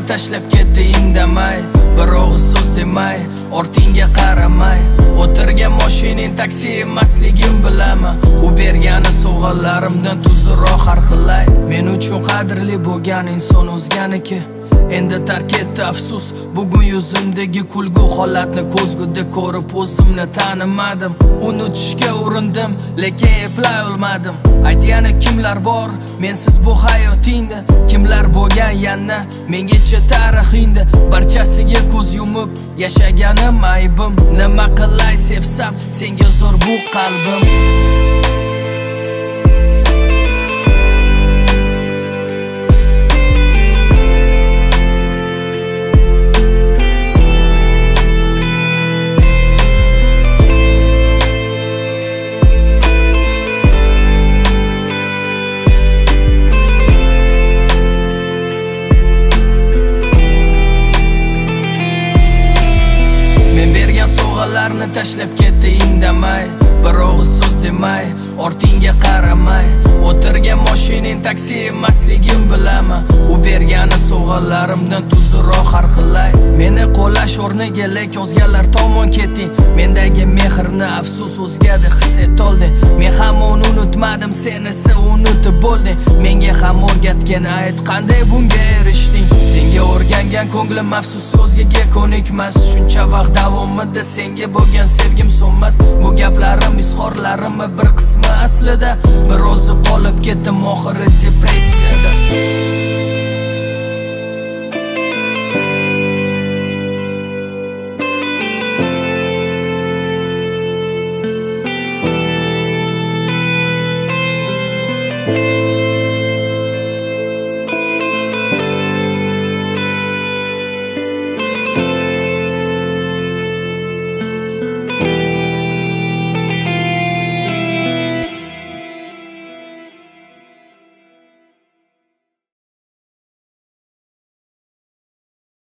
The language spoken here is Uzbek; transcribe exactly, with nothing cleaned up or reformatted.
tashlab ketdi indamay, bir og'iz so'z demay, ortingga qaramay. O'tirgan mashining taksi emasligim bilaman, u bergani sovg'alarimdan tuzroq har xilay. Men uchun qadrli bo'lgan inson o'zganiki, endi tark etdi afsus. Bugun yuzimdagi kulgu holatni ko'zguda ko'rib o'zimni tanimadim. Unutishga urindim, lekin eplay olmadim. Aytgani kimlar bor mensiz bu hayotingda, kimlar bo'lgan yana mengacha tarixingda. Barchasiga ko'z yumib yashaganim aybim. Nima qilay sevsam senga zo'r bu qalbim. Sovg'alarni tashlab ketdi indamay, bir og'iz so'z demay, ortingga qaramay. O'tirgan mashining taksi emasligim bilaman, u bergani sovg'alarimdan tuzroq har xilay. Meni qo'llash o'rniga lek o'zgalar tomon ketding. Mendagi mehrni afsus o'zgada his etoldi. Men ham uni unutmadim, sen esa unutib bo'lding. Menga ham o'rgatgan ayt qanday bunga erishding. Senga o'rgangan ko'nglim afsus o'zgaga ko'nikmas. Shuncha vaqt davomida senga bo'lgan sevgim so'nmas. Bu gaplarim izhorlarim bir qismi aslida, bir o'zi qolib ketdim oxiri depressiyada.